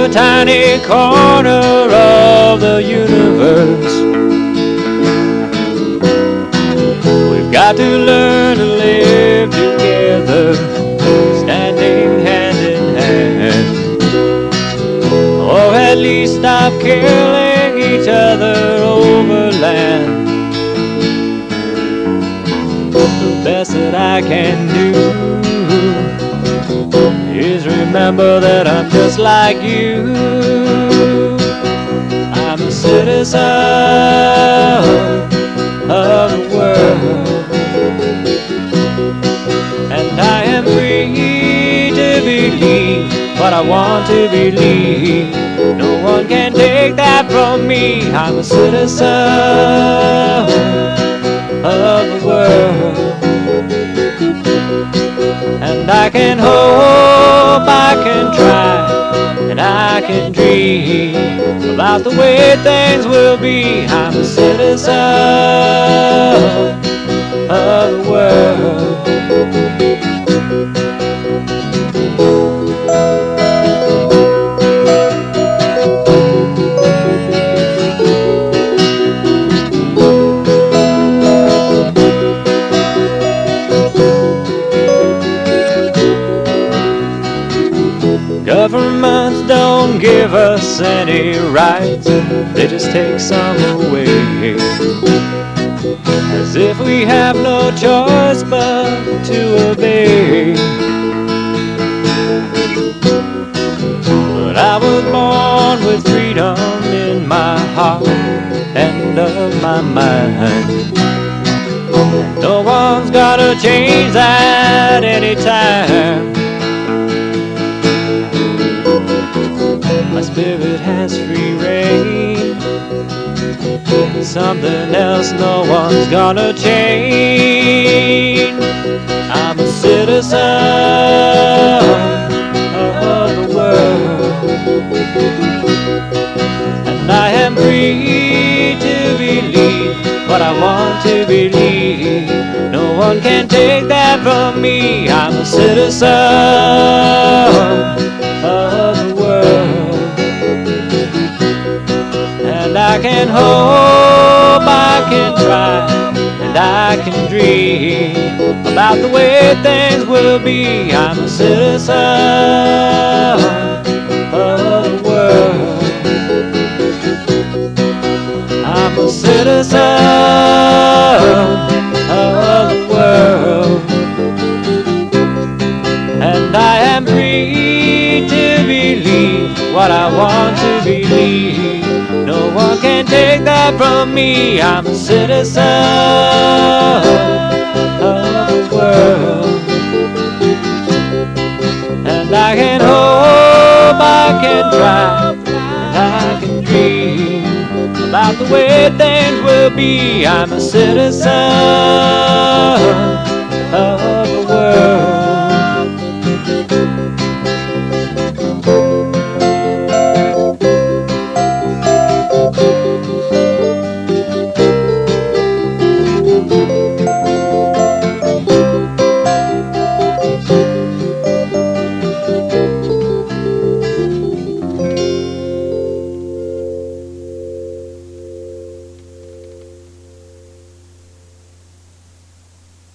a tiny corner of the universe. We've got to learn to live together, standing hand in hand, or at least stop killing each other over land. The best that I can do is remember that I'm just like you. I'm a citizen of the world, and I am free to believe what I want to believe. No one can take that from me. I'm a citizen of the world, and I can hope, I can try, and I can dream about the way things will be. I'm a citizen of the world. Governments don't give us any rights, they just take some away, as if we have no choice but to obey. But I was born with freedom in my heart and of my mind. No one's gonna change that anytime. My spirit has free reign, something else no one's gonna change. I'm a citizen of the world, and I am free to believe what I want to believe. No one can take that from me. I'm a citizen of the world, and I can hope, I can try, and I can dream about the way things will be. I'm a citizen of the world. I'm a citizen of the world, and I am free to believe what I want to believe. No one can take that from me. I'm a citizen of the world, and I can hope, I can try, and I can dream about the way things will be. I'm a citizen of the world.